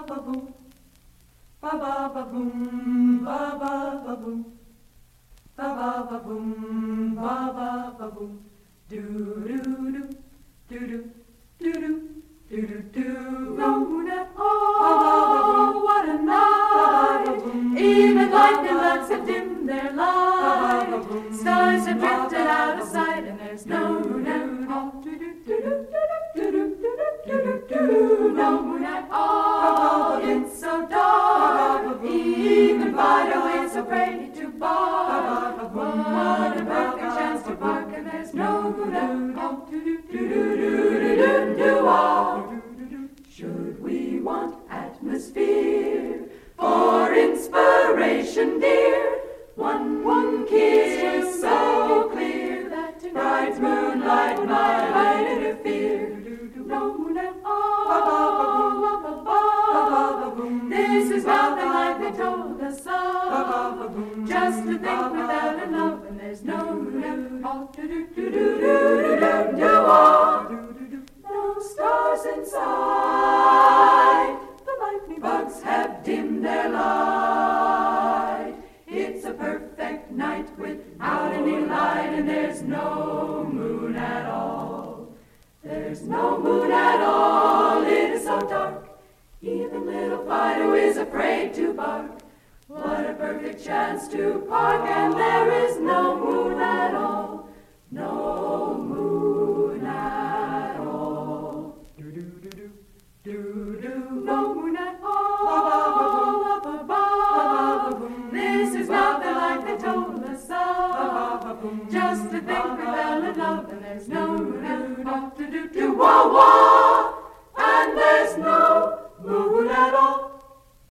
ba boom, ba ba ba boom, ba ba ba boom, ba ba ba boom, ba ba ba boom, do do do do do do do do do. No moon at all, what a night! Even lightning bugs have dimmed their light. Stars have drifted out of sight, and there's no moon at all. No moon at all, it's so dark. Even Fido is afraid to bark. What a perfect chance to bark, and there's no moon at all. Should we want atmosphere for inspiration, dear? One kiss so clear that tonight's moonlight might interfere. No moon at all. This is nothing like they told us of. Just to think without a love, and there's no moon at all. No stars inside. The lightning bugs have dimmed their light. It's a perfect night without any light, and there's no moon at all. There's no moon at all, it is so dark. Even little Fido is afraid to bark. What a perfect chance to park, and there is no moon at all. No moon at all. No moon at all. This is nothing like they told us of. Just to think we fell in love, and there's no moon at all. Wah wah, and there's no moon at all.